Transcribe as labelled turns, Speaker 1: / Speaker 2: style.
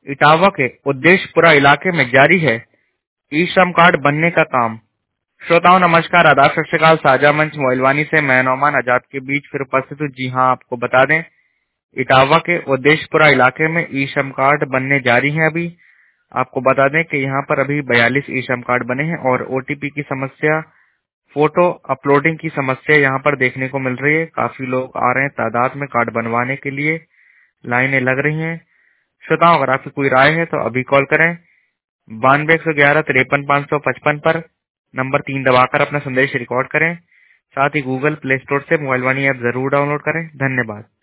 Speaker 1: इटावा के उद्देश्यपुरा इलाके में जारी है ई श्रम कार्ड बनने का काम। श्रोताओं नमस्कार, आदाब, सत श्री अकाल। साझा मंच मोइलवानी से मैं नौमान आजाद के बीच फिर उपस्थित हूँ। जी हाँ, आपको बता दें इटावा के उद्देश्यपुरा इलाके में ई श्रम कार्ड बनने जारी हैं। अभी आपको बता दें कि यहाँ पर अभी 42 ई श्रम कार्ड बने हैं और ओटीपी की समस्या, फोटो अपलोडिंग की समस्या यहाँ पर देखने को मिल रही है। काफी लोग आ रहे हैं तादाद में कार्ड बनवाने के लिए, लाइनें लग रही हैं। श्रोताओं अगर आपकी कोई राय है तो अभी कॉल करें 92 111 53 555 पर। नंबर 3 दबाकर अपना संदेश रिकॉर्ड करें। साथ ही गूगल प्ले स्टोर से मोबाइल वाणी ऐप जरूर डाउनलोड करें। धन्यवाद।